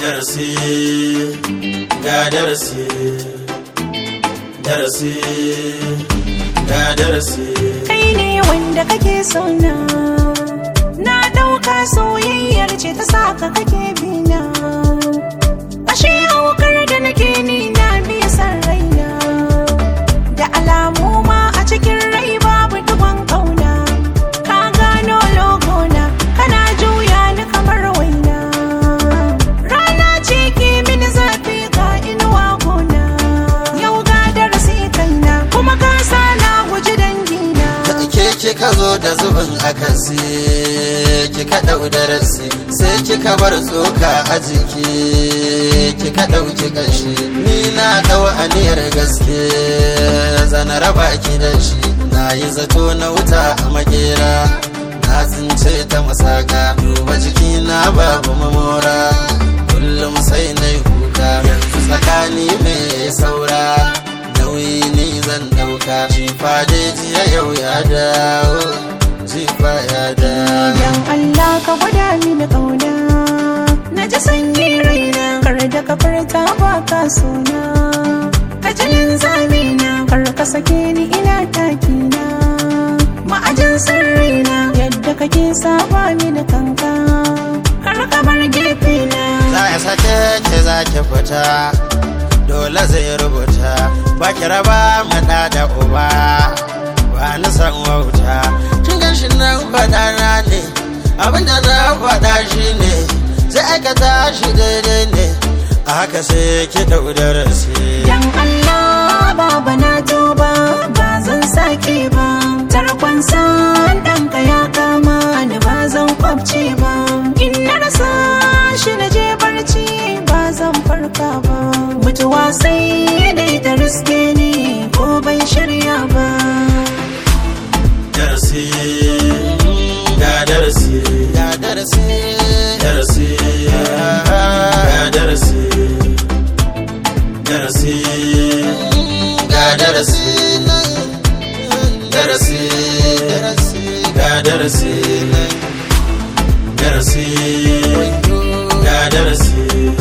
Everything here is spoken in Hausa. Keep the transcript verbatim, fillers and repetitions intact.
darasi ga darasi darasi ga darasi kai ne wanda kake so na na dauka soyayyar ce ta saka kake bina ashe haukar da nake ni na biya san raina da alamu ma a cikin rai babu dubon kauna ka gano logo na kana juya ni kamar waina rana ce ke mini zafi ka inuwa gona yau ga darasi kaina kuma ka sa na guji dangina ke kika zo da zubin akasi kika dau darasi sai kika bar tsoka a jiki kika dauki kashi ni na dau aniyar gaske zana raba ki da shi na yi zato na wuta a makera na tsince ta masaka duba jiki na babu mamora kullum sai na yi kuka yanzu tsakani mai saura nauyi ni zan dauka jifa dai jiya yau ya dawo jifa ya dawo dan Allah ka gwada mini kauna na ji sanyi raina kar da ka furta ba ka sona ka jilin zamina kar ka sake ni ina takina ma'ajin sirrina yadda kake saba mini kanka kar ka bar gefe na za ya sake ke za ki fita dole zai rubuta ba ki raba mana da uba ba ni san wauta kin gan shi nan faɗa na ne abinda na faɗa shi ne zai aikata shi daidai ne a haka sai ki dau darasi dan Allah baba na tuba ba zan sake ba tarkon san ɗanka ya kama ni ba zan kwabce ba in na rasa shi na je barci ba zan farka ba mutuwa sai dai ta riske ni ko ban shirya ba darasi ga darasi ga darasi darasi ga darasi darasi ga darasi darasi ga darasi darasi ga darasi